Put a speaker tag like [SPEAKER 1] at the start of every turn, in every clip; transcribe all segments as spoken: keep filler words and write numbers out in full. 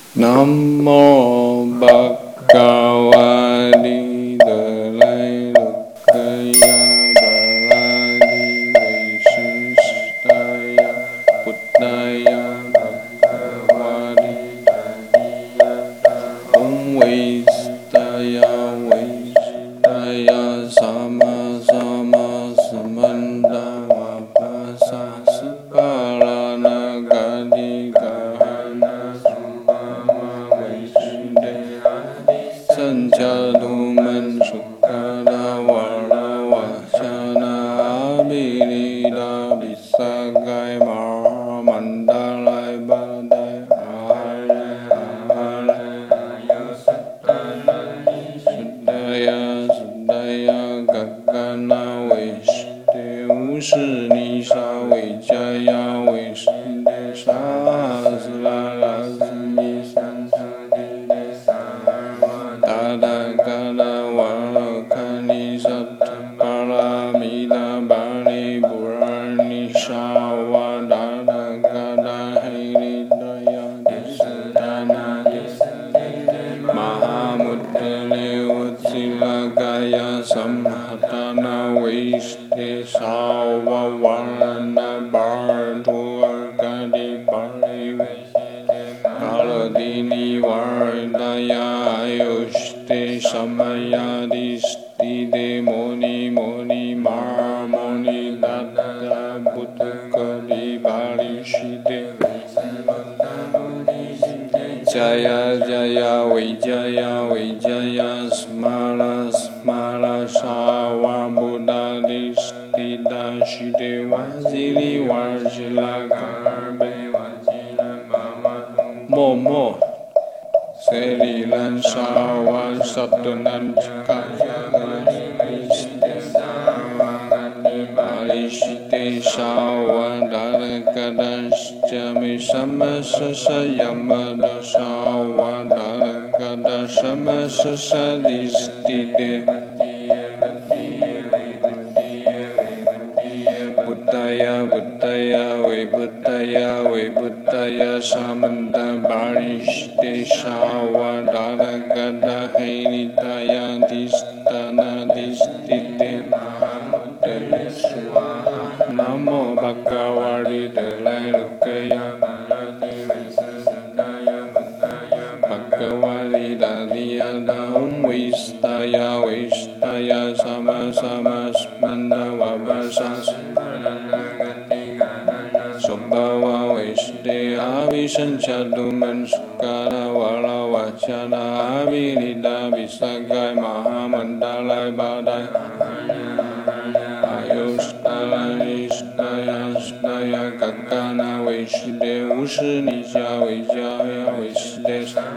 [SPEAKER 1] Namo Bhagavate Dalai Lukaya Baladi Vaishistaya Buddhaya Bhagavate Om Vaistaya Vaistaya Sama Sama Samanta Vapasa Suparana Gadi Kahana Sanchaduman Sukada Vara Vachana Abhirida Visagai Mahamandalai Badai Ahare Ahare Suddhaya Suddhaya Gagana Vishte Usinisa Vijaya Vishte Sahasrara Sami Tada Gada Varakani Sattaparamita Bali Purani Shawa Dada Gada Hiridaya Disdana Mahamudale Utsilagaya Samhatana Vishte Sawa Varana Bhartu Arkadi Bali Kaladini Vardaya Ayushte Samaya Distide Moni Moni Marmoni Dada Buddhakali Balishite Jaya Jaya Vijaya Vijaya Smara Smara Sawa Buddha Distida Shite Vajili Vajila Karbe Momo Serilan Sawan Sabdunan Kaya Malishite Sawan Dalakadan Jami Samasasa Yamada Sawan Dalakadan Samasasa Distide Buddhaya Buddhaya We Buddhaya We Buddhaya Samanta Barishte Shawa Dalagada Hainitaya Distana Distite Mahamudale Swaha Namo Bhagavate Dalai Lukaya Bhagavate Daliyada Om Vistaya Vistaya Sama Sama Smanda Vabasa Subhava Vishte Avisanchaduman Sukara Vala Vachana Avirida Visagai Mahamandalai Badai Ayushtala Ishtaya Ishtaya Kakana Vishte Usinisha Vijaya Vishte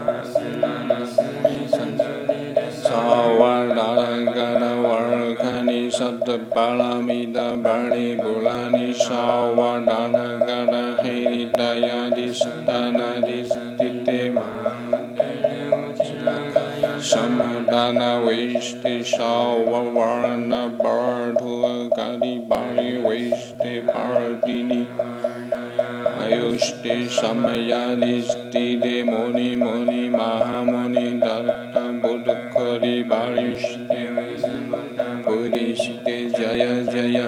[SPEAKER 1] Sawadalagada Varakani Sattapalamita Bali Bulani Sawadalagada Hiridaya Distana Distite Samadana Vishte Sawavarana Bhartula Gadi Bali Vishte Bharatini Ayushte Samaya Distide Moni Moni Mahamoni Dada Buddhakari Barishte Buddhishte Jaya Jaya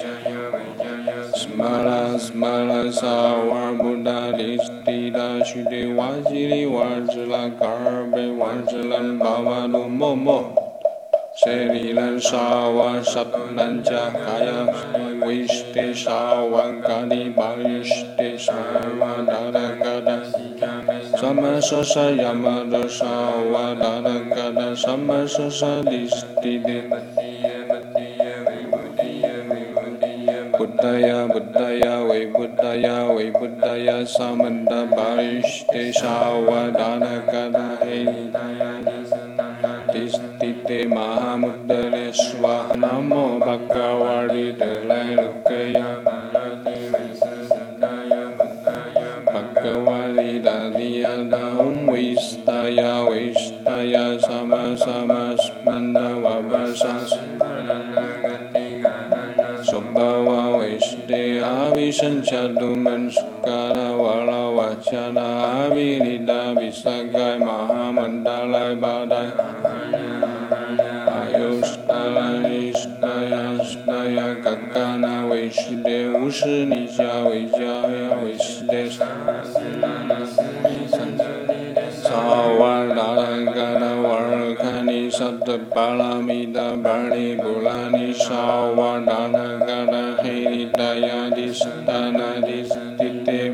[SPEAKER 1] Smara Smara Sawar Buddha Distida Shute Vajiri Vajla Karbe Vajlan Bhavadu Momo Serilan Sawa Sapnanja Kaya Vishte Sawa Gadi Barishte Sawa Dada Gada Samasasa Yamada Sawa Dada Gada Samasasa Distide Buddhaya Buddhaya We Buddhaya We Buddhaya Samanta Barishte Sawa Dada Gada Hiridaya Distite Mahamudale Swaha Namo Bhagavate Dalai Lukaya Bhagavate Daliyada Om Vistaya Vistaya Sama Sama Smanda Vabasa Subhava Vishte Avisanchaduman Sukara Vala Vachana Abhinita Visakai Mahamandalai Badai Ayushtala Ishtaya Ishtaya Kakana Vishde Ushinisha Vijaya Vishde Sawadalangana Varakani Sattapalamita Bharni Bulani Sawadalangana Hinitaya Dishtana Dishtite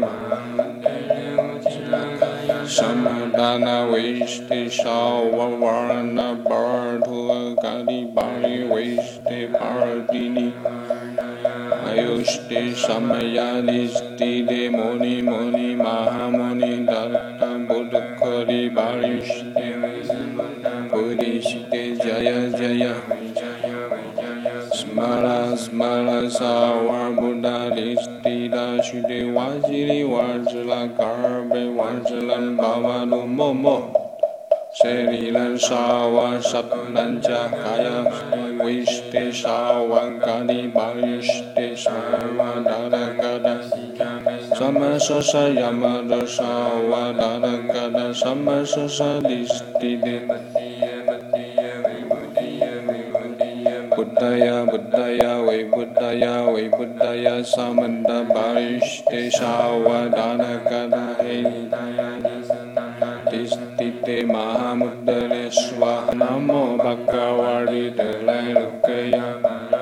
[SPEAKER 1] Samadana Vishte Sawavarna Bhartua Kadi Bari Vishte Bharatini Ayushte Samayadishti De Muni Muni Mahamuni Datta Buddhakari Barishte Buddhishte Jaya Jaya Smara Smara Sawar Buddha Dishti Dashute Vajiri Vajla Karbe Vajlan Bhavadu Momo Serilan Sawa Sapnanja Kaya Vishte Sawa Kadi Barishte Sawa Dada Gada Samasasa Yamada Sawa Dada Gada Samasasa Dishti De Buddhaya Buddhaya Vai Buddhaya Vai Buddhaya Samanda Barishte Sawa Dada Gada Hinitaya Distite Mahamuddhare Swaha Namo Bhagavati Dalai Lukaya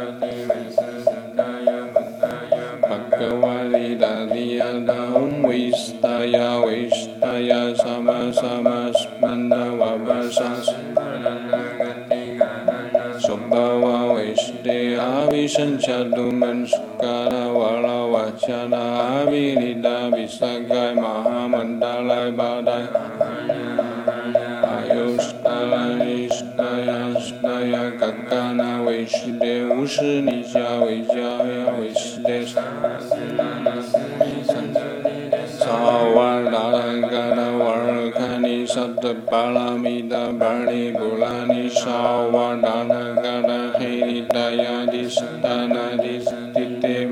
[SPEAKER 1] Bhagavati Dadiyada Om Vistaya Vistaya Sama Sama Smanda Vabhasa Subhava Vishde Avisanchadu Mansukara Vala Vachana Avinida Visagai Mahamandalai Badai Ayushtala Ishtaya Ishtaya Kakana Vishde Ushinisha Vijaya Vishde Sawadalangana Varakani Sattapalamita Bharni Bulani Sawadalangana Hinitaya Dishtana Dishtite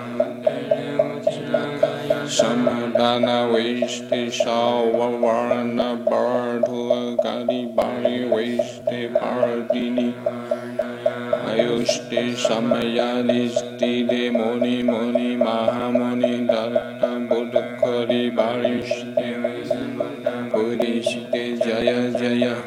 [SPEAKER 1] Samadana Vishte Sawavarna Bhartua Kadi Bari Vishte Bharatini Ayushte Samayadishti De Muni Muni Mahamuni Datta Buddhakari Barishte Buddhishte Jaya Jaya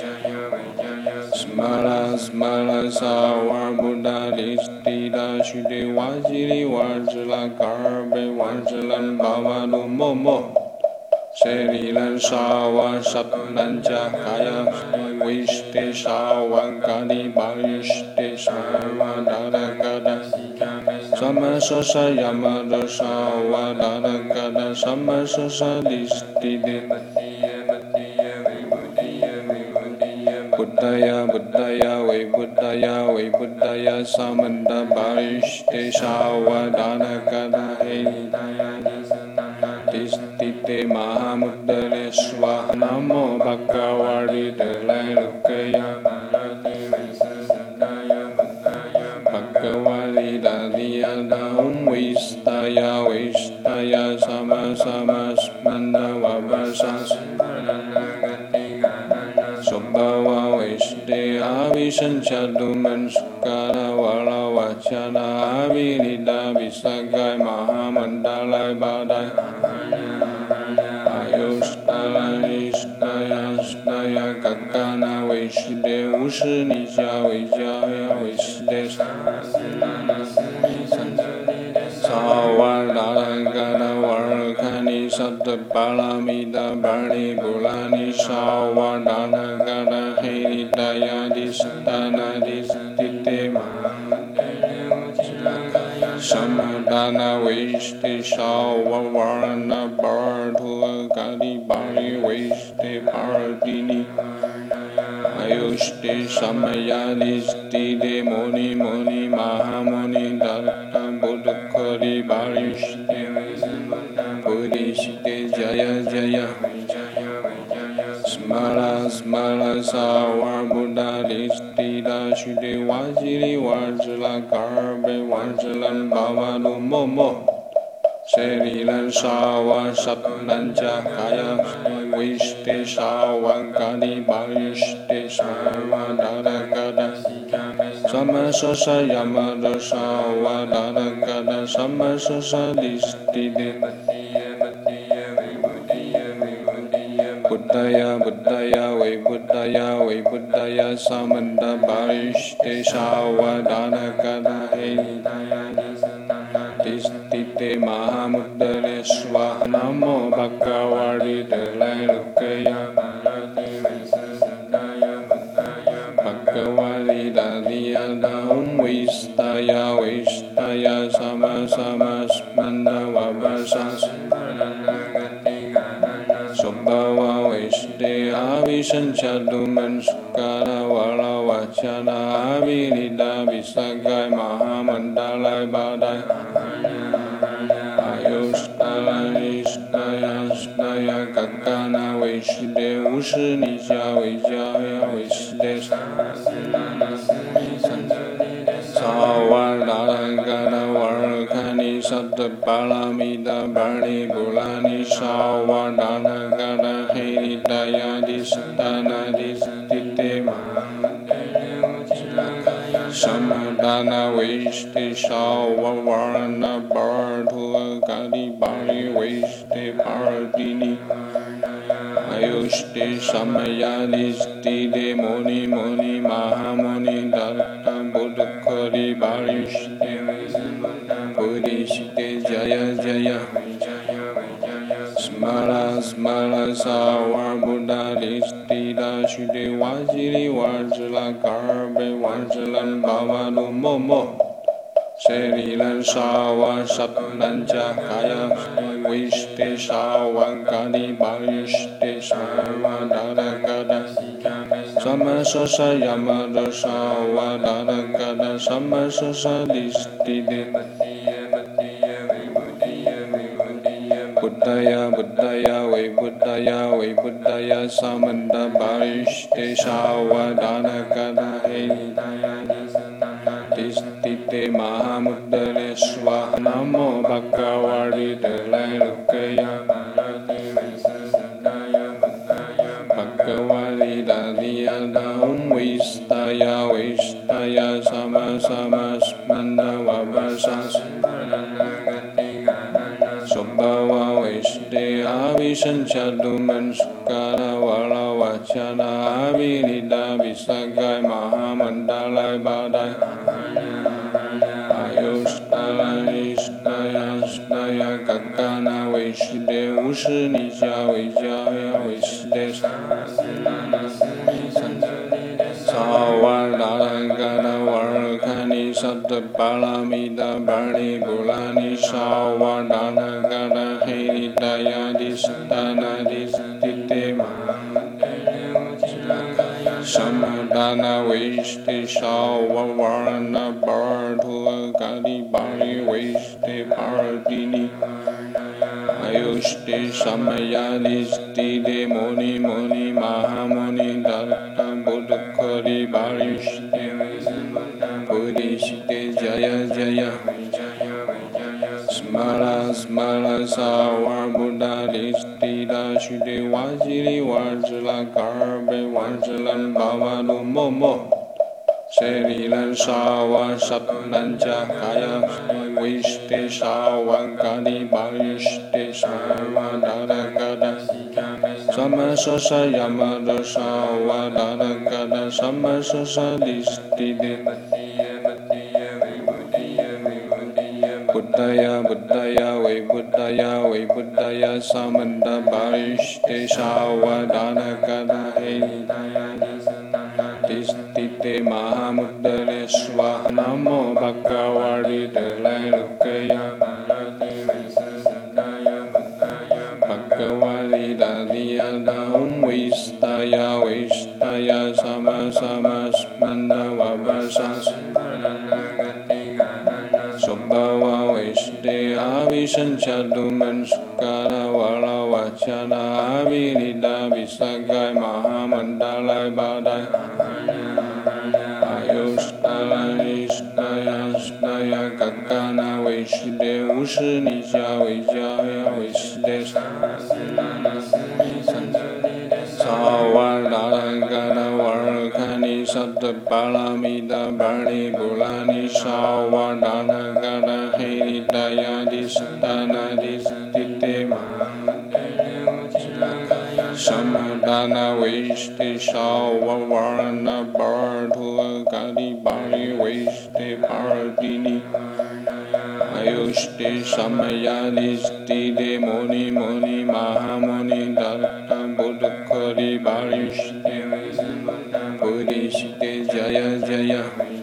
[SPEAKER 1] Smara Smara Sawar Buddha Dishti Dashute Vajiri Vajla Karbe Vajlan Bhavadu Momo Serilan Sawa Sapnanja Kaya Vishte Sawa Kadi Barishte Sawa Dada Gada Samasasa Yamada Sawa Dada Gada Samasasa Dishti De Buddhaya Buddhaya Vai Buddhaya Vai Buddhaya Samanda Barishte Sawa Dada Gada Hinitaya Distite Mahamuddhare Swaha Namo Bhagavati Dalai Lukaya Bhagavati Dadiyada Om Vistaya Vistaya Sama Sama Smanda Vabhasa Subhava Vishde Avisanchadu Mansukara Vala Vachana Avinida Visagai Mahamandalai Badai Ayushtala Ishtaya Ishtaya Kakana Vishde Ushinisha Vijaya Vishde Sawadalangana Varakani Sattapalamita Bharni Bulani Sawadalangana Hinitaya Dishtana Dishtite Samadana Vishte Sawavarna Bhartua Kadi Bari Vishte Bharatini Ayushte Samayadishti De Muni Muni Mahamuni Datta Buddhakari Barishte Buddhishte Jaya Jaya Smara Smara Sawar Buddha Dishti Dashute Vajiri Vajla Karbe Vajlan Bhavadu Momo Serilan Sawa Satnanja Kaya Vishte Sawan Kadi Barishte Sawa Dada Gada Samasasa Yamada Sawa Dada Gada Samasasa Distide Buddhaya Buddhaya Vai Buddhaya Vai Buddhaya Samanda Barishte Sawa Dada Gada Tistite Mahamuddare Swaha Namo Bhagavati Dalai Lukaya Bhagavati Dadiya Dahum Vistaya Vistaya Sama Sama Smanda Vabhasa Subhava Vishde Avisanchadu Mansukara Vala Vachana Avilida Visagai Mahamandalai Badai Ayushtala Ishtaya Ishtaya Kakana Vishde Ushnisha Vijaya Vishde Sawadharangana Varakani Sattapalamida Bharni Bulani Sawadharangana Hiritaya Distana Distite Samadana Vishte Sawavarna Bhartua Kadi Bari Vishte Bhardini Ayushte Samayadistide Moni Moni Mahamoni Datta Buddhakari Barishte Buddhishte Jaya Jaya Smara Smara Sawar Buddha Distida Shute Vajiri Vajla Karbe Vajlan Bhavadu Momo Serilan Sawa Satnanja Kaya Vishte Sawan Kadi Barishte Sawa Dada Gada Samasasa Yamada Sawa Dada Gada Samasasa Distide Buddhaya Buddhaya Vai Buddhaya Vai Buddhaya Samanda Barishte Sawa Dada Gada Tistite Mahamuddare Swaha Namo Bhagavati Dalai Lukaya Bhagavati Dadiya Dahum Vistaya Vistaya Sama Sama Smanda Vabhasa Subhava Vishde Avisanchadu Mansukara Vala Vachana Avilida Visagai Mahamandalai Badai Ayushtala Ishtaya Ishtaya Kakana Vishde Ushnisha Vijaya Vishde Sawadharangana Varakani Sattapalamida Bharni Bulani Sawadharangana Hiritaya Distana Distite Samadana Vishte Sawavarna Bhartua Kadi Bari Vishte Bhardini Ayushte Samayadistide Moni Moni Mahamoni Datta Buddhakari Barishte Buddhishte Jaya Jaya Smara Smara Sawar Buddha Distida Shute Vajiri Vajla Karbe Vajlan Bhavadu Momo Serilan Sawa Satnanja Kaya Vishte Sawan Kadi Barishte Sawa Dada Gada Samasasa Yamada Sawa Dada Gada Samasasa Distide Buddhaya Buddhaya Vai Buddhaya Vai Buddhaya Samanda Barishte Sawa Dada Gada Tistite Mahamuddare Swaha Namo Bhagavati Dalai Lukaya Bhagavati Dadiya Dahum Vistaya Vistaya Sama Sama Smanda Vabhasa Subhava Vishde Avisanchadu Mansukara Vala Vachana Avilida Visagai Mahamandalai Badai Ayushtala Ishtaya Ishtaya Kakana Vishde Ushnisha Vijaya Sawadana Varakani Sattapalamita Bharni Pulani Sawadana Gana Hidaya Disdana Disdite Samadana Vishti Sawavarna Bhartua Gadi Bari Vishti Bharatini Ayushti Samayadisti De Muni Muni Mahamuni Datta Buddhakari Barishti Buddhishti Jaya Jaya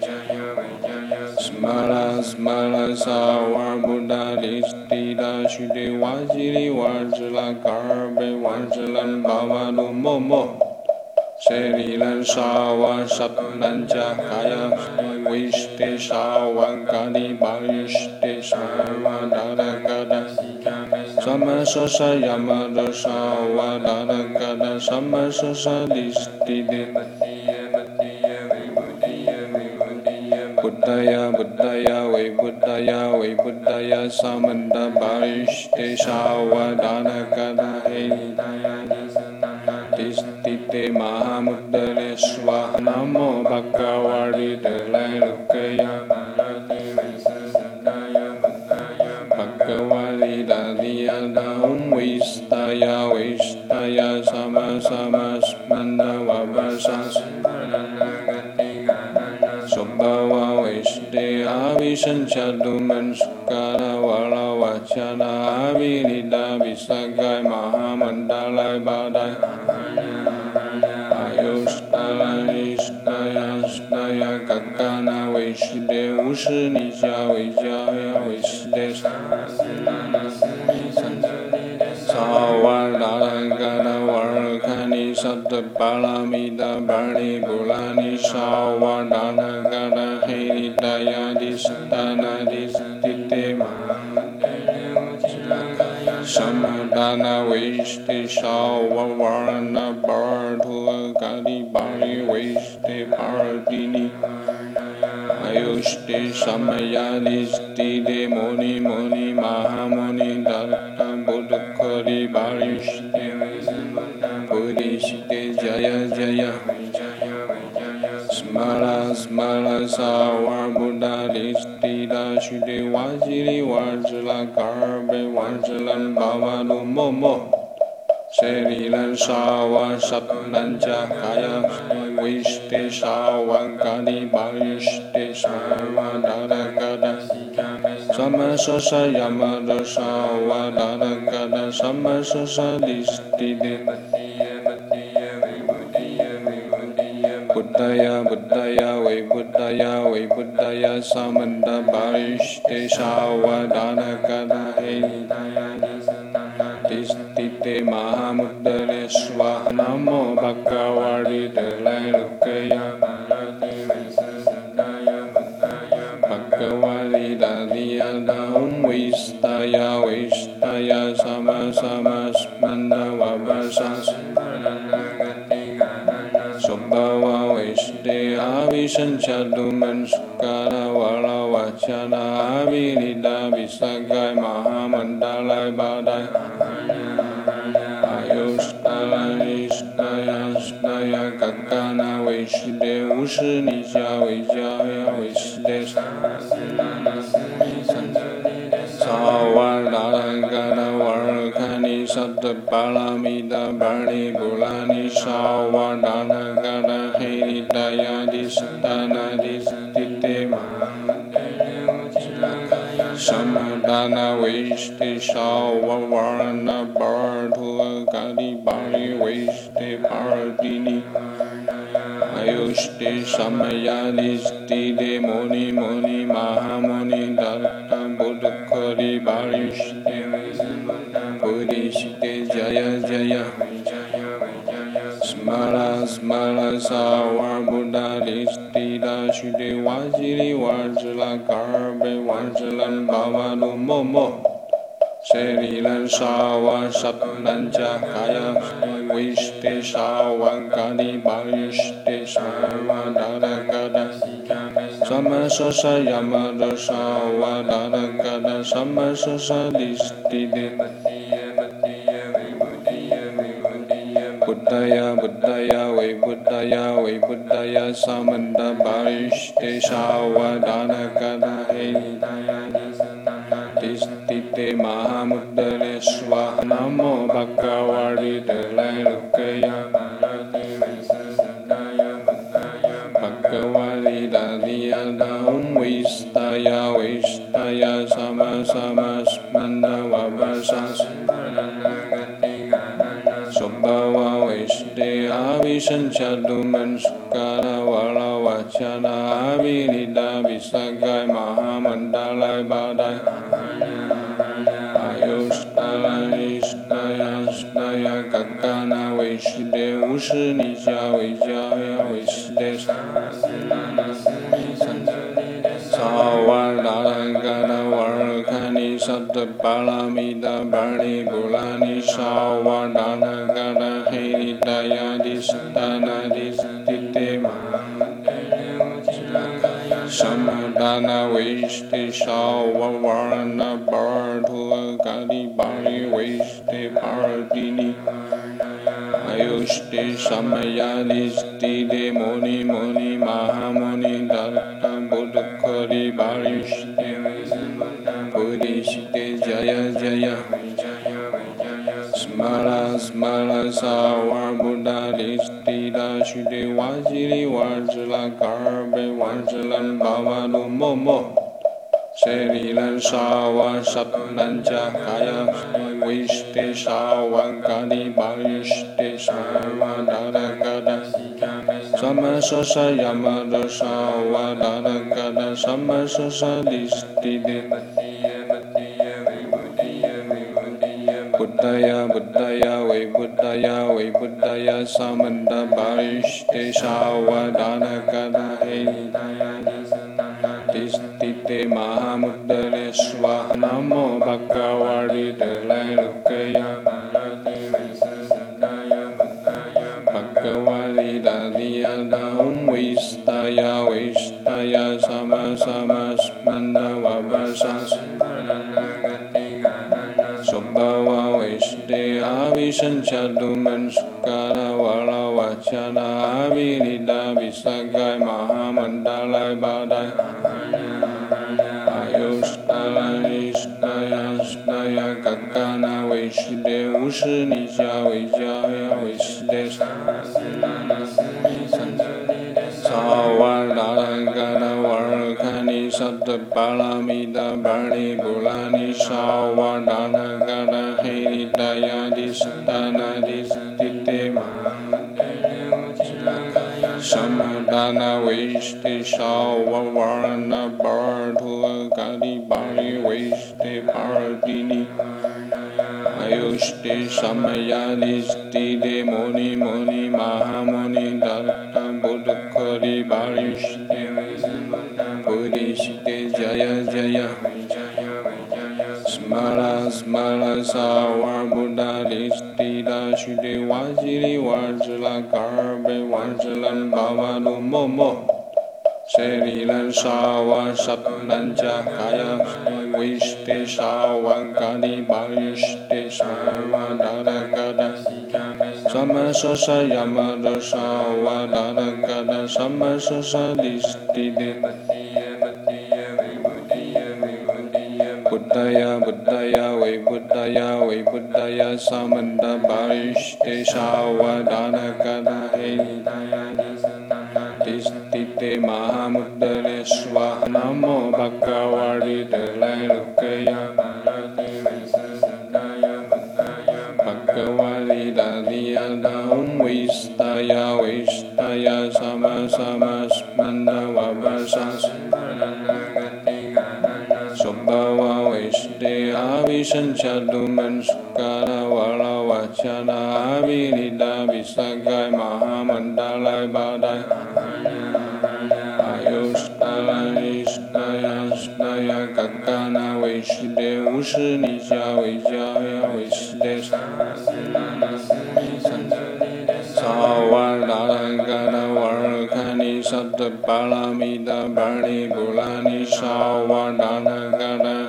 [SPEAKER 1] Smara Smara Sawar Buddha Disti Dashiti Vajiri Vajla Karbe Vajlan Bhavadu Momo Serilan Sawa Sapnanja Kaya Vishti Sawa Gadi Barishti Sawa Dada Gada Samasasa Yamada Sawa Dada Gada Samasasa Disti Buddhaya Buddhaya Vai Buddhaya Vai Buddhaya Samanda Barishti Sawa Dada Gada Hidaya Distite Mahamuddhare Swaha Namo Bhagavati Dalai Lukaya Bhagavati Dadiyada Om Vistaya Vistaya Sama Sama Smanda Vabhasa Subhava Vishti Avisanchadu Mansukara Vala Vachana Avinida Visagai Mahamandalai Badai Ayushtala Ishtaya Ishtaya Kakana Vishti Ushnisya Vijaya Vishti Sawadana Varakani Sattapalamita Bharni Pulani Sawadana Gana Hidaya Disdana Disdite Samadana Vishti Sawavarna Bhartua Gadi Bari Vishti Bharatini Ayushti Samayadisti De Muni Muni Mahamuni Datta Buddhakari Barishti Buddhishti Jaya Jaya Smara Smara Sawar Buddha Disti Dashiti Vajiri Vajla Karbe Vajlan Bhavadu Momo Serilan Sawa Sapnanja Kaya Vishti Sawa Gadi Barishti Sawa Dada Gada Samasasa Yamada Sawa Dada Gada Samasasa Disti Buddhaya Buddhaya Vai Buddhaya Vai Buddhaya Samanda Barishti Sawa Dada Gada Hidaya Distite Mahamuddhare Swaha Namo Bhagavati Dalai Lukaya Bhagavati Dadiyada Om Vistaya Vistaya Sama Sama Smanda Vabhasa Subhava Vishti Avisanchadu Mansukara Vala Vachana Avinida Visagai Mahamandalai Badai Ayushtala Ishtaya Ishtaya Kakana Vishti Ushnisya Vijaya Vishti Sawadana Gana Varakani Sattapalamita Bharni Pulani Sawadana Gana Hidaya Disdana Disdite Samadana Vishti Sawavarna Bhartua Gadi Bari Vishti Bharatini Ayushti Samayadisti De Muni Muni Mahamuni Datta Buddhakari Barishti Buddhishti Jaya Jaya Smara Smara Sawar Buddha Disti Dashiti Vajiri Vajla Karbe Vajlan Bhavadu Momo Serilan Sawa Sapnanja Kaya Vishti Sawa Gadi Barishti Sawa Dada Gada Samasasa Yamada Sawa Dada Gada Samasasa Disti Buddhaya Buddhaya Way Buddhaya Way Buddhaya Samanda Parishte Savadana Kada Hidaya Tistite Mahamuddare Swaha Namo Bhagavati Dalai Lukaya Bhagavati Dadiya Daum Vistaya Vistaya Sama Sama Smanda Vabhasa Subhava Vishde Avisanchadu Mansukara Vala Vachana Avilida Visagai Mahamandalai Badai Ayushtala Ishtaya Ishtaya Kakana Vishde Ushanisha Vijaya Vishde Savardarangana Varkani Sattapalamida Bharni Bulani Savardarangana Hidaya Distana Distite Samadana Vishte Savarna Bhartua Kadi Bari Vishte Bhardini Ayushte Samayadisti De Moni Moni Mahamoni Datta Buddhakari Barishte Buddhishte Jaya Jaya Smara Smara Savar Buddha Disti Dashute Vajiri Vajala Karbe Vajalan Bhavadu Momo Serilan Sawa Sapnanja Kaya Vishte Sawa Kadi Barishte Sawa Dada Gada Samasasa Yamada Sawa Dada Gada Samasasa Disti Buddhaya Buddhaya Way Buddhaya Way Buddhaya Samanda Parishte Sawa Dada Gada Hidaya Tistite Mahamuddare Swaha Namo Bhagavati Dalai Lukaya Bhagavati Dadiya Daum Vistaya Vistaya Sama Sama Smanda Vabhasa Subhava Vishde Avisanchadu Mansukara Vala Vachana Avilida Visagai Mahamandalai Badai Ayushtala Ishtaya Ishtaya Kakana Vishde Ushanisha Vijaya Vishde Savardarangana Varkani Sattapalamida Bharni Bulani Savardarangana Hidaya Distana Distite Samadana Vishte Savarna Bhartua Kadi Bari Vishte Bhardini Ayushte Samayadisti De Moni Moni Mahamoni Datta Buddhakari Barishte Buddhishte Jaya Jaya Smara Smara Savar Buddha Disti Dashute Vajiri Vajala Karbe Vajalan Bhavadu Momo Serilan Sawa Sapnanja Kaya Vishte Sawa Kadi Barishte Sawa Dada Gada Samasasa Yamada Sawa Dada Gada Samasasa Disti Buddhaya Buddhaya Way Buddhaya Way Buddhaya Samanda Parishte Sawa Dada Gada Hidaya Tistite Mahamuddare Swaha Namo Bhagavati Dalai Lukaya Bhagavati Dadiya Daum Vistaya Vistaya Sama Sama Smanda Vabhasa Subhava Vishde Avisanchadu Mansukara Vala Vachana Avilida Visagai Mahamandalai Badai Ayushtala Ishtaya Ishtaya Kakana Vishde Ushanisha Vijaya Vishde Savardarangana Varkani Sattapalamida Bharni Bulani Savardarangana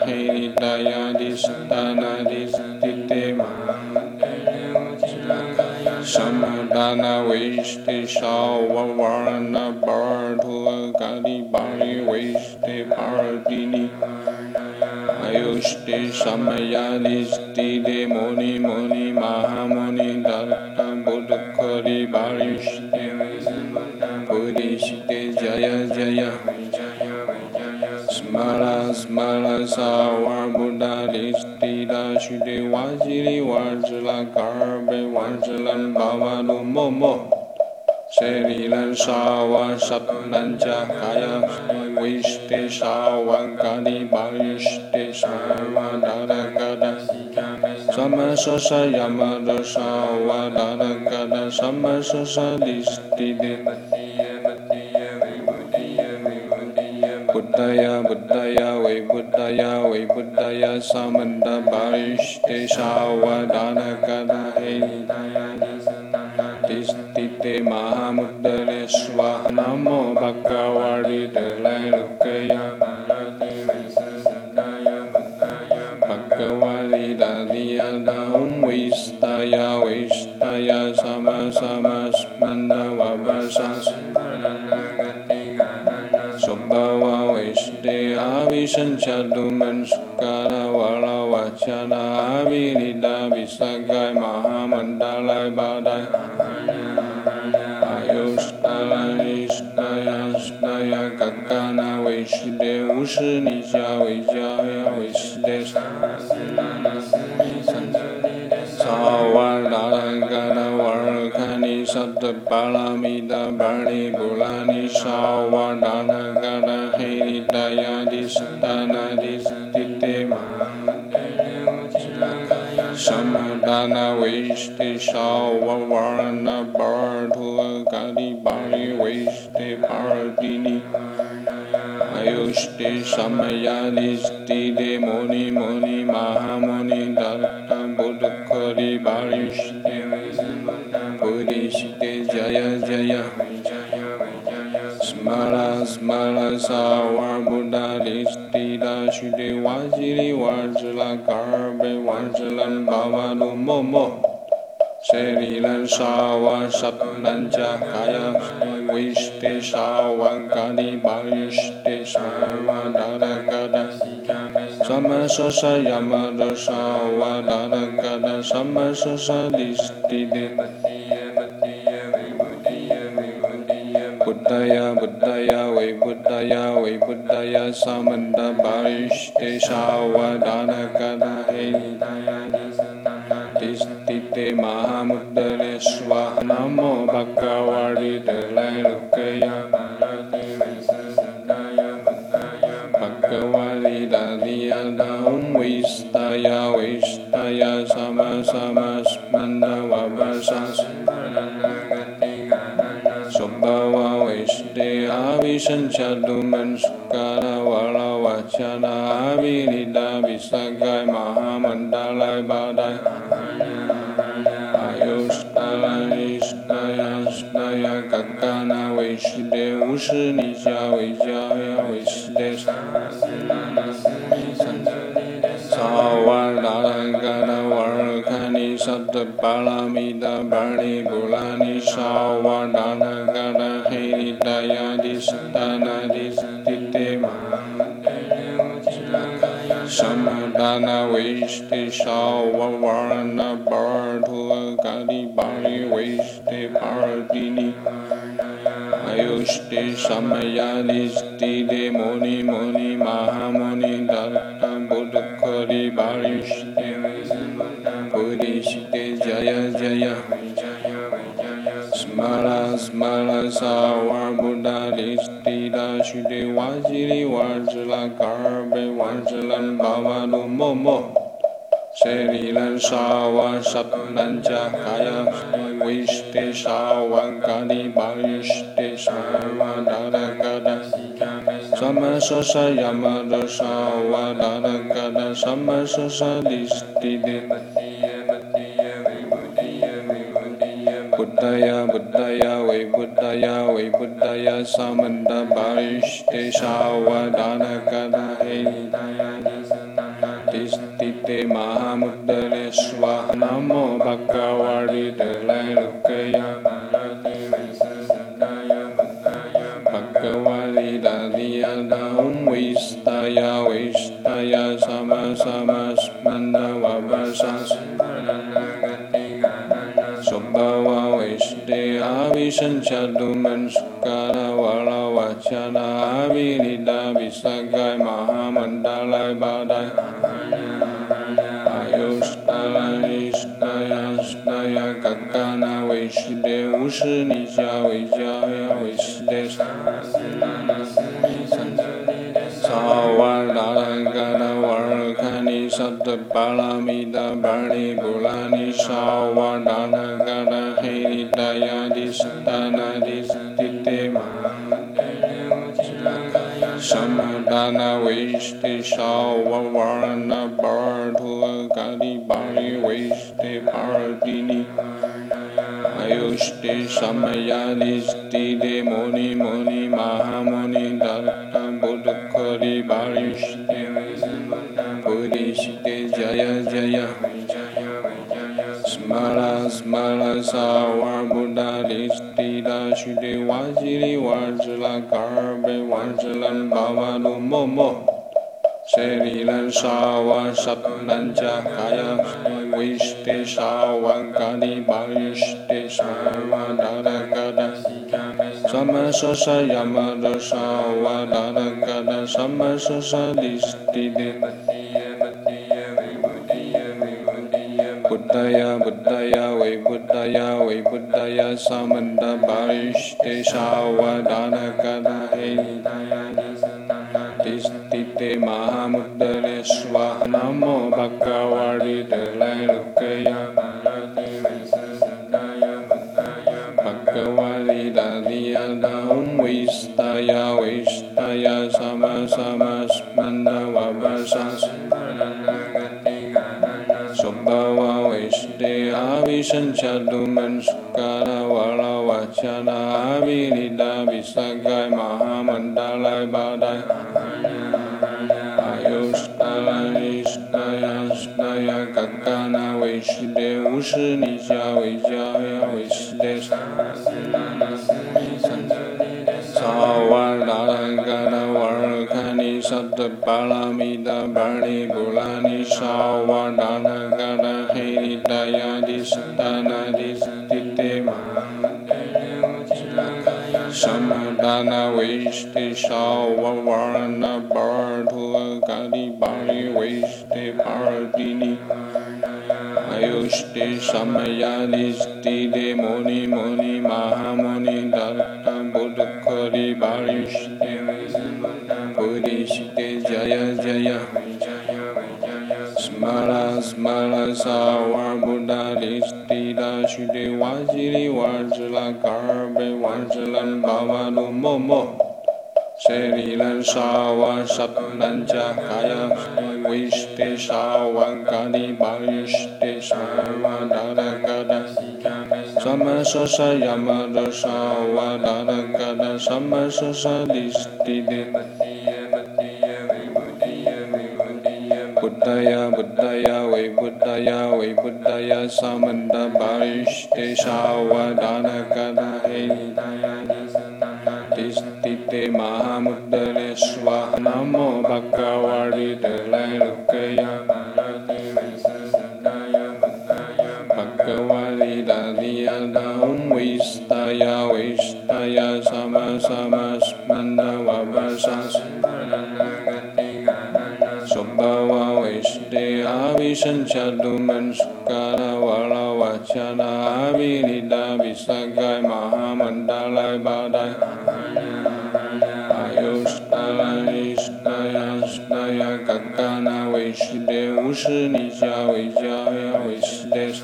[SPEAKER 1] Hidaya Distana Distite Samadana Vishti Sawa Varna Bhartua Kali Bari Vishti Bharatini Ayushti Samayadisti De Muni Muni Mahamuni Datta Buddhakari Barishti Buddhishti Jaya Jaya Smara Smara Sawar Buddha Listi Dashiti Wajiri Wajala Karbe Wajalan Bhavadu Momo Serilan Sawa Sapnanja Kaya Vishti Sawa Kadi Barishti Sawa Dada Gada Samasasa Yamada Sawa Dada Gada Samasasa Listi De Buddhaya Buddhaya Vai Buddhaya Vai Buddhaya Samanda Barishte Sawa Dana Kada Hidaya Distite Mahamuddare Swaha Namo Bhagavadi Delay Lukaya Bhagavadi Dadiyada Om Vistaya Vistaya Sama Sama Smanda Vabhasa Subhava Vishti Avisanchadu Manskara Vala Vachana Avinida Visagai Mahamandalai Badai Ayustala Ishtaya Ishtaya Kakana Vishti Usinisha Vijaya Vishti Sawadharagana Varakani Sattapalamida Bani Bulani Sawadharagana Hidaya Distana Distite Samadana Vishti Sawavarna Bhartua Kadi Bari Vishti Bharatini Ayushti Samayadisti De Muni Muni Mahamuni Datta Buddhakari Barishti Buddhishti Jaya Jaya Smara Smara Sawar Buddha Listi Dashiti Wajiri Wajala Karbe Wajalan Bhavadu Momo Serilan Sawa Sapnanja Kaya Vishti Sawa Kadi Barishti Sawa Dada Gada Samasasa Yamada Sawa Dada Gada Samasasa Listi De Buddhaya Buddhaya Vai Buddhaya Vai Buddhaya Samanda Barishti Sawa Dada Gada Hidaya Distite Mahamuddare Swaha Namo Bhagavadi Delay Lukaya Bhagavadi Dadiyada Om Vistaya Vistaya Sama Sama Smanda Vabhasa Subhava Vishti Avisanchadu Manskara Vala Vachana Avinida Visagai Mahamandalai Badai Ayustala Ishtaya Ishtaya Kakana Vishti Usinisha Vijaya Vishti Sawadharagana Varakani Sattapalamida Bani Bulani Sawadharagana Hidaya Distana Distite Samadana Vishti Sawa Varna Bhartua Kadi Bari Vishti Bharatini Ayushti Samayadisti De Muni Muni Mahamuni Datta Buddhakari Barishti Buddhishti Jaya Jaya Smara Smara Sawar Buddha Listi Dashiti Wajiri Wajala Karbe Wajalan Bhavadu Momo Serilan Sawa Sapnanja Kaya Vishti Sawa Kadi Barishti Sawa Dada Gada Samasasa Yamada Sawa Dada Gada Samasasa Listi Buddhaya Buddhaya Vai Buddhaya Vai Buddhaya Samanda Barishti Sawa Dada Gada Hidaya Distite Mahamuddare Swaha Namo Bhagavadi Delay Lukaya Lukaya Bharati Vaisasandaya Buddhaya Bhagavali Dadiyada Om Vistaya Vistaya Sama Sama Smanda Vabasa Subhava Vishde Avisanchadu Mansukara Vala Vachana Avilida Visagai Mahamandalai Badai Ayushtala Ishtaya Ishtaya Kakana Vishde Ushnisha Vijaya Vishde Savardarangana Varkani Sattapalamida Bharni Bulani Savardarangana Hiritaya Distana Distite Samadana Vishte Savarna Bhartua Kadi Bari Vishte Bhardini Ayushte Samayadisti De Moni Moni Mahamoni Datta Buddhakari Barishte Buddhishte Jaya Jaya Smara Smara Savar Buddha Disti Dashute Vajiri Vajla Karbe Vajlan Bhavadu Momo Serilan Sawa Sapnanja Kaya Vishte Sawa Kadi Barishte Sawa Dada Gada Samasasa Yamada Sawa Dada Gada Samasasa Disti Buddhaya Buddhaya Vai Buddhaya Vai Buddhaya Samanda Barishte Sawa Dada Gada Hidaya Distite Mahamuddale Swaha Namo Bhagavadi Dalai Lukaya Bharati Vaisasandaya Buddhaya Bhagavadi Dadiyada Om Vistaya Vistaya Sama Sama Smanda Vabasa Subhava Vishde Avisanchadu Mansukara Vala Vachana Avilida Visagai Mahamandalai Badai Ayushtala Ishtaya Ishtaya Kakana Vishde Ushnisha Vijaya Vishde Savardarangana Varkani Sattapalamida Bharni Bulani Savardarangana Hiritaya Distana Distite Samadana Vishte Savarna Bhartua Kadi Bari Vishte Bhardini Ayushte Samayadisti De Moni Moni Mahamoni Datta Buddhakari Barishte Buddhishte Jaya Jaya Smara Smara Savar Buddha Disti Dashute Vajiri Vajla Karbe Vajlan Bhavadu Momo Serilan Sawa Sapnanja Kaya Vishte Sawa Kadi Barishte Sawa Dada Gada Samasasa Yamada Sawa Dada Gada Samasasa Disti Buddhaya Buddhaya Vai Buddhaya Vai Buddhaya Samanda Barishte Sawa Dada Gada Hidaya Distite Mahamuddale Swaha Namo Bhagavadi Dalai Lukaya Bharati Vaisasandaya Buddhaya Bhagavadi Dadiyada Om Vistaya Vistaya Sama Sama Smanda Vabasa Subhava Vishde Avisanchadu Mansukara Vala Vachana Avilida Visagai Mahamandalai Badai Ayushtala Ishtaya Ishtaya Kakana Vishde Ushnisha Vijaya Vishde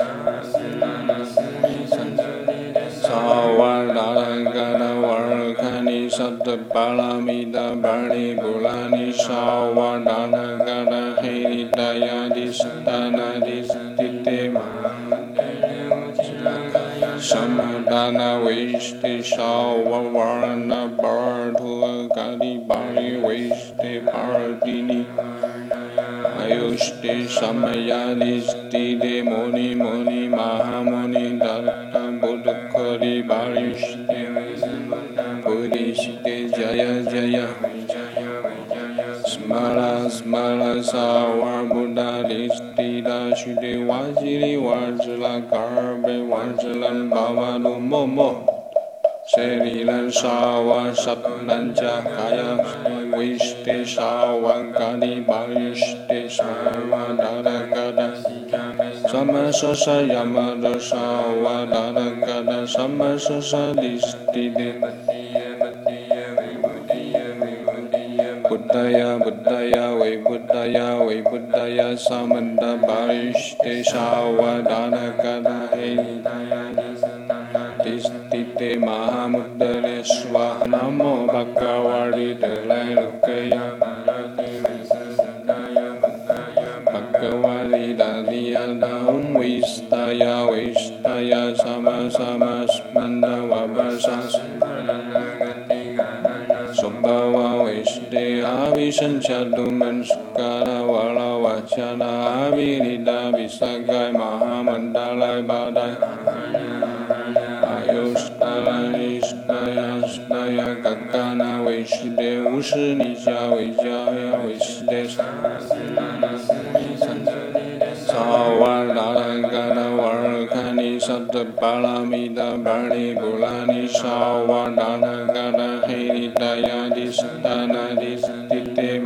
[SPEAKER 1] Savardarangana Varkani Sattapalamida Bharni Bulani Savardarangana Hiritaya Distana Distite Samadana Vishte Savarna Bhartua Kadi Bari Vishte Bhardini Ayushte Samayadisti De Moni Moni Mahamoni Datta Buddhaka Buddhakari Barishte Buddhishte Jaya Jaya Smara Smara Sawar Buddha Distida Shuddhi Wajiri Wajila Karbe Wajilan Bhavadu Momo Serilan Sawa Satnanja Kaya Vishte Sawa Kadi Barishte Sawa Dada Gada Samasasa Yamada Sawa Dada Gada Samasasa Distide Buddhaya Buddhaya Vai Buddhaya Vai Buddhaya Samanda Barishte Sawa Dada Gada Hidaya Tistite Mahamuddhare Swaha Namo Bhagavati Dalai Lukaya Bhagavati Daliyada Om Vistaya Vistaya Sama Sama Smanda Vabhasa Subhava Vishde Avisanchadu Mansukara Vala Vachana Avirida Visagai Mahamandalai Badai Ayostala Ishtaya Ishtaya Kakana Vishde Ushnisha Vijaya Vishde Sawadharagana Varakani Sattapalamida Bharni Bulani Sawadharagana Hiritaya Distana Distite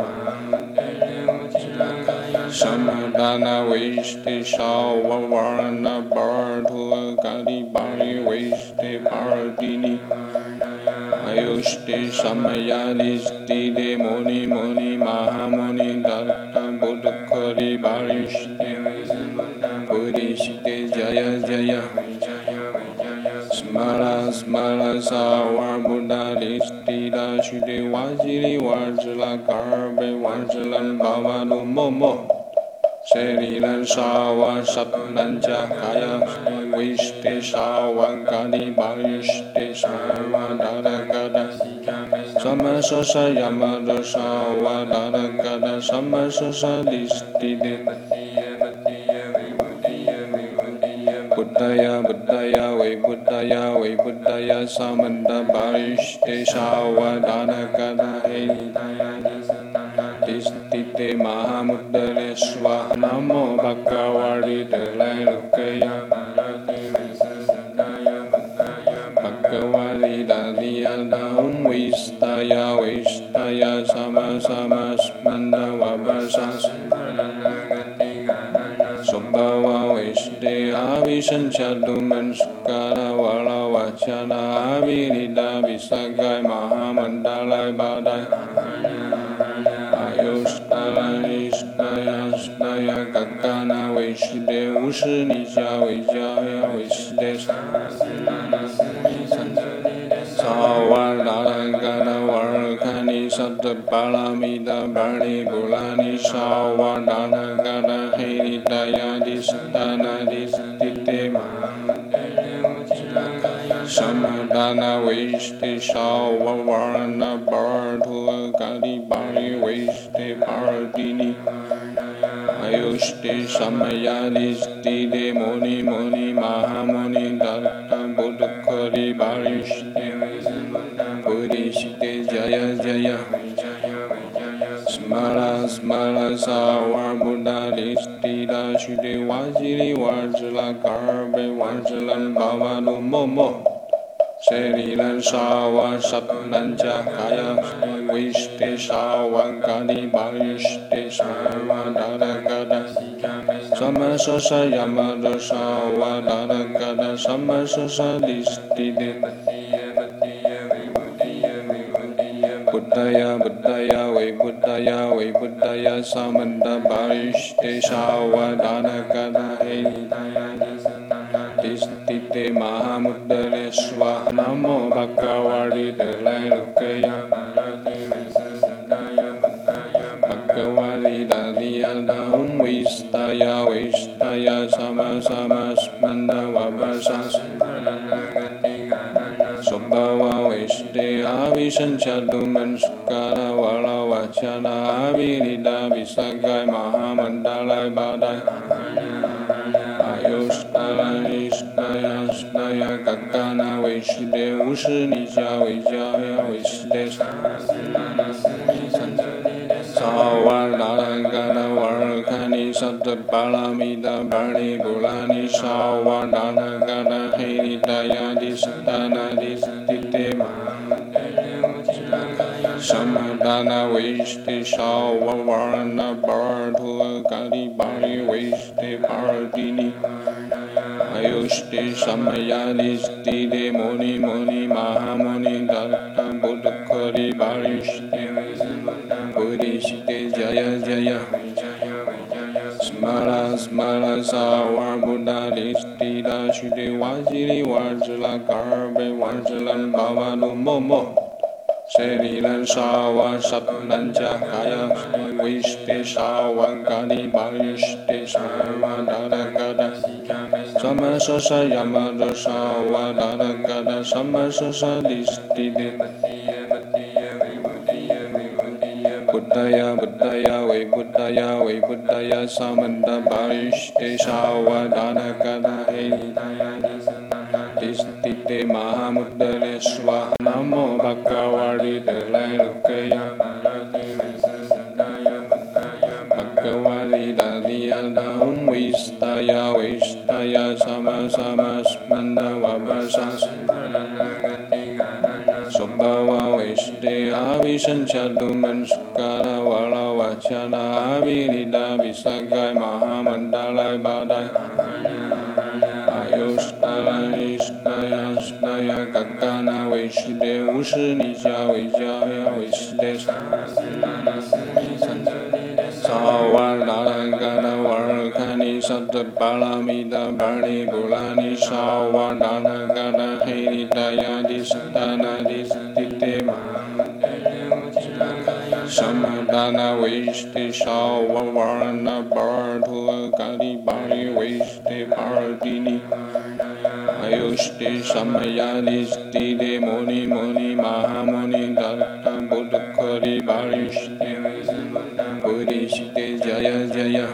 [SPEAKER 1] Samadana Vishte Sawavarana Bhartua Kadi Bari Vishte Bharatini Ayushte Samaya Distide Muni Muni Mahamuni Datta Buddhakari Barishte Buddhishte Jaya Jaya Smara Smara Sawar Buddha Distida Shuddhi Wajiri Wajila Karbe Wajilan Bhavadu Momo Serilan Sawa Satnanja Kaya Vishte Sawa Kadi Barishte Sawa Dada Gada Samasasa Yamada Sawa Dada Gada Samasasa Distide Buddhaya Buddhaya Vai Buddhaya Vai Buddhaya Samanda Barishte Sawa Dada Gada Hidaya Tistite Mahamuddhare Swaha Namo Bhagavati Dalai Lukaya Bhagavati Daliyada Om Vistaya Vistaya Sama Sama Smanda Vabhasa Subhava Vishde Avisanchadu Mansukara Vala Vachana Avirida Visagai Mahamandalai Badai Ayostala Ishtaya Ishtaya Kakana Vishde Ushnisha Vijaya Vishde Sawadharagana Varakani Sattapalamida Bharni Bulani Sawadharagana Hiritaya Distana Distite Samadana Vishte Sawavarana Bhartua Kadi Bari Vishte Bharatini Ayushte Samaya Distide Muni Muni Mahamuni Datta Buddhakari Barishte Buddhishte Jaya Jaya Smara Smara Sawar Buddha Distida Shuddhi Wajiri Wajila Karbe Wajilan Bhavadu Momo Serilan Sawa Satnanja Kaya Vishte Sawa Kadi Barishte Sawa Dada Gada Samasasa Yamada Sawa Dada Gada Samasasa Distide Buddhaya Buddhaya Vai Buddhaya Vai Buddhaya Samanda Barishte Sawa Dada Gada Hidaya Tistite Mahamuddhare Swaha Namo Bhagavati Dalai Lukaya Bhagavati Daliyada Om Vistaya Vistaya Sama Sama Smanda Vabhasa Subhava Vishde Avisanchadu Mansukara Vala Vachana Avirida Visagai Mahamandalai Badai Ayostala Ishtaya Ishtaya Kakana 那维师爹无师尼迦维迦呀维师爹萨瓦达达嘎达瓦尔卡尼萨特巴拉米达巴尼布拉尼沙瓦达达嘎达黑尼达雅迪萨达那迪萨蒂蒂玛什么达那维师爹沙瓦瓦尔那巴尔图尔嘎迪巴里维师爹巴尔蒂尼还有师爹什么雅迪斯蒂爹摩尼摩尼玛哈摩尼达达布德克里巴里师爹布迪师爹加呀加呀Smala smala sawar buddha listida shudi wajiri wajila karbe wajilan bavadu momo Serilan sawa sapnan cahaya wishte sawan kali barishte sawa dada gada sama sasa yamada sawa dada gada sama sasa listide Buddhaya Buddhaya Wai Buddhaya Wai Buddhaya Samanda Barishte Sawa Dana Gada Hidaya Distite Mahamuddhare Swaha Namo Bhagavadi Dalai Lukaya Bhagavadi Daliyada Hum Vistaya Vistaya Sama Sama Smanda Vabasa Subhava Vishte Avishanchadu Mansukara Vala Vachana Avilida Visagai Mahamandalai Badai Ayushtala Ishtaya Ishtaya Kakana Vishte Ushnisha Vijaya Vishte Savala Gana Varakani Satta Palamida Bani Bulani Savala Gana Hidaya Disatana Disatite Samadana Vishte Sawa Varna Bhartu Gadi Bari Vishte Bharatini Ayushte Samayadi Stide Moni Moni Mahamoni Datta Buddhakari Barishte Buddhishte Jaya Jaya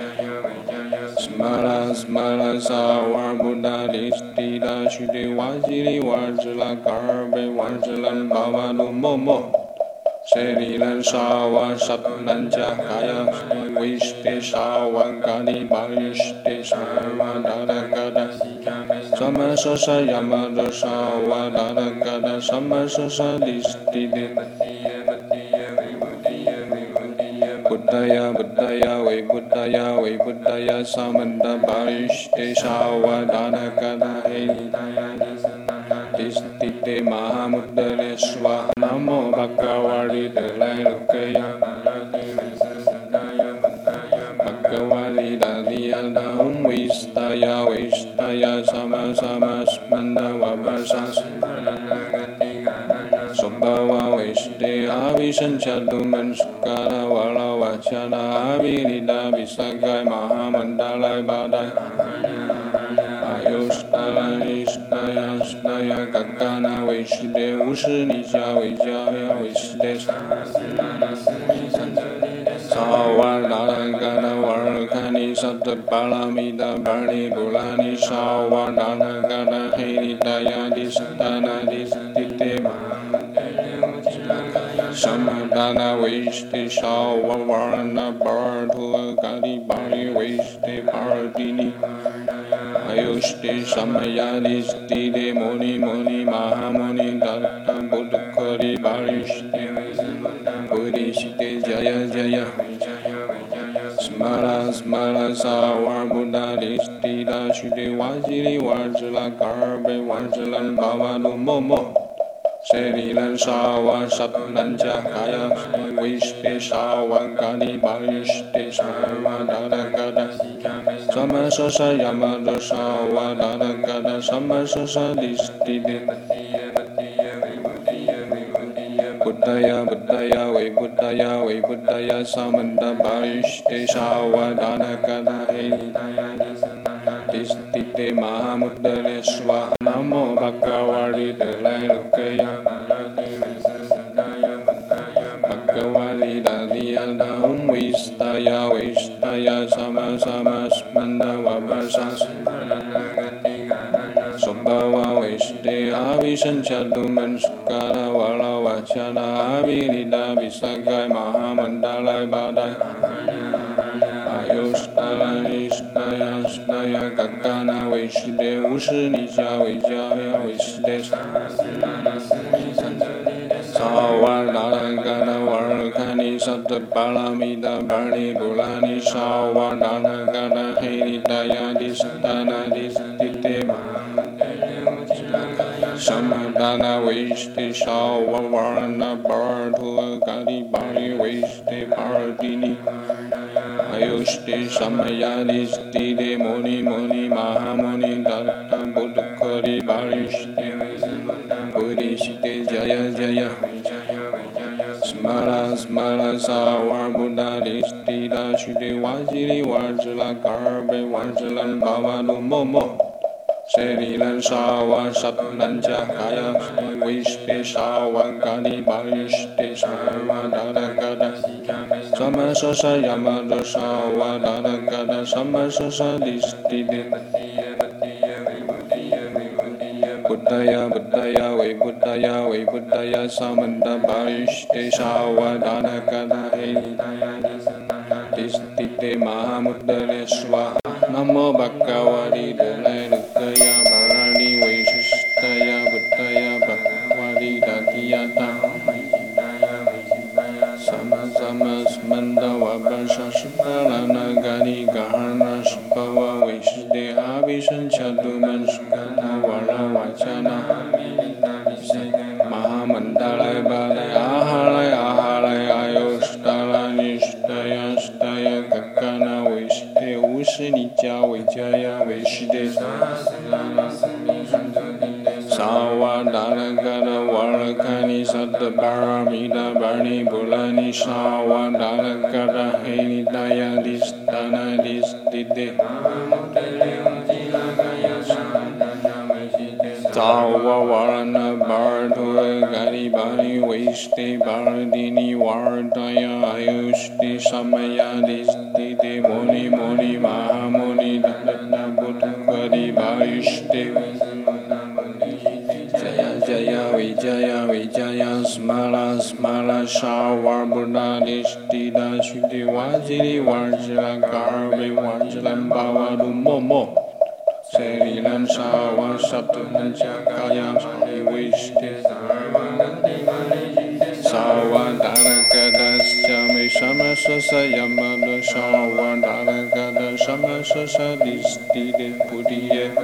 [SPEAKER 1] Smara Smara Sawar Buddha Listida Shudi Wajiri Wajila Karbe Wajilan Bhavadu Momo Serilan Sawa Sapnan Cahaya Vishte Sawan Kali Barishte Sawa Dada Gada Sama Sasa Yamada Sawa Dada Gada Sama Sasa Listide Buddhaya Buddhaya Vai Buddhaya Vai Buddhaya Samanda Barishte Sawa Dada Gada Hidaya Distite Mahamuddhare Swaha Namo Bhagavadi Dalai Lukaya Bhagavadi Daliyada Hum Vistaya Vistaya Sama Sama Smanda Vabasa Subhava Vishte Avishanchadu Mansukara Vala Vachana Avilida Visagai Mahamandalai Badai Ayushtala Ishtaya Ishtaya Kakana Vishte Ushnisha Vijaya Vishte Savala Gana Varakani Satta Palamida Bani Bulani Sawa Dana Gada Hidaya Disatana Disatite Samadana Vishte Sawa Varna Bhartu Gadi Bari Vishte Bharatini Ayushte Samayadi Stide Moni Moni Mahamoni Datta Buddhakari Barishte Buddhishte Jaya Jaya Smara Smara Sawar Buddha Listida Shudi Wajiri Wajila Karbe Wajilan Bhavadu Momo Serilan Sawa Sapnan Cahaya Vishte Sawan Kali Barishte Sawa Dada Gada Sama Sasa Yamada Sawa Dada Gada Sama Sasa Listide Buddhaya Buddhaya Vai Buddhaya Vai Buddhaya Samanda Barishte Sawa Dada Gada Hidaya Distite Mahamuddhare Swaha Namo Bhagavadi Dalai Lukaya Bhagavadi Daliyada Hum Vistaya Vistaya Sama Sama Smanda Vabasa Subhava Vishte 阿比神恰杜门苏嘎达瓦拉瓦恰达阿比利达比萨盖玛哈曼达莱巴达阿尤斯达拉尼斯达亚斯达亚嘎嘎那维什德乌什尼加维加亚维什德萨瓦达达嘎达瓦尔卡尼萨德巴拉米达巴尼布拉尼萨瓦达达嘎达黑利达亚迪斯达那迪斯迪德玛什么达那维什德萨瓦瓦尔那巴尔图嘎迪巴里维什德巴尔迪尼还有是的什么亚迪斯迪德摩尼摩尼玛哈摩尼达达布德克里巴里什德布迪西德加亚加亚Smala smala sa war buddha distida shudi wajili warjila karbe warjilan bavadu momo Serilan sawa satnan jakaya wishte sawa kadi barishte sawa dada gada Sama sasa yamada sawa dada gada Sama sasa distide Buddhaya Buddhaya Way Buddhaya Way Buddhaya Samanda Barishte Sawa Dana Gada Distite Mahamuddhale Swaha Namo Bhagavati Dale Dukaya Bharani Vaishistaya Buddhaya Bhagavati Dakiyata Sama Sama Smanda Vabhasha Shipalana Gani Gahana Shipava Vaishiste Abhishan Chaduman Sukata Vara Vachana Mahamandalai Balai Ahalai Ahalai Ayostala Nishtaya Staya Kakana Vaishite Usinitya Vijaya Vaishite Sawa Dana Gada Varakani Satta Paramita Barni Bulani Sawa Dana Gada Henitaya Distana Distite Sawa Varana Bhartu Gadi Bani Vaishte Bharadini Vardaya Ayushti Samaya Distite Moni Moni Mahamoni Dada Buddha Gadi Vaishte Jaya Jaya Vijaya Vijaya Smala Smala Shawar Buddha Distida Shudi Vajili Varjila Garbe Varjilan Bhavadu Momo Serilan Sawa Satman Jakaya Sari Vishte Sawa Dara Gada Jami Sama Sasa Yamada Sawa Dara Gada Sama Sasa Distide Buddhiye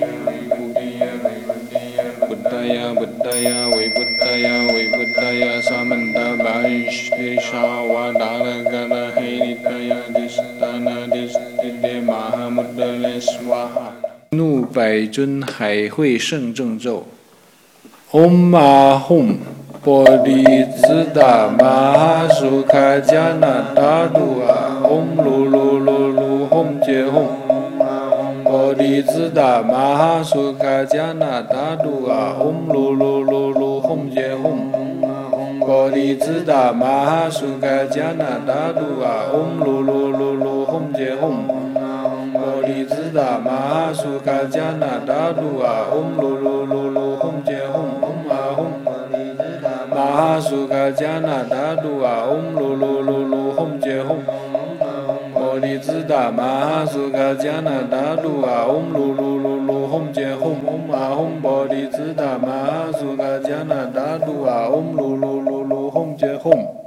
[SPEAKER 1] Buddhaya Buddhaya Way Buddhaya Way Buddhaya Samanda Vaishte Sawa Dara Gada Henitaya Distana Distide Mahamuddhale Swaha 怒百尊海会圣正咒 Om Ahum Bodhicitta Mahasukha Jana Dhadua Om Lulu Lulu Hom Je Hom Bodhicitta Mahasukha Jana Dhadua Om Lulu Lulu Hom Je Hom Bodhicitta Mahasukha Jana Dhadua Om Lulu Lulu Hom Je Hom Bodhicitta Mahasukha Jana Dhadua Om Lulu Lulu Hom Je Hom Om Ahum Mahasukha Jana Dhadua Om Lulu Lulu Hom Je Hom Bodhicitta Mahasukha Jana Dhadua Om Lulu Lulu Hom Je Hom Om Ahum Bodhicitta Mahasukha Jana Dhadua Om Lulu Lulu Hom Je Hom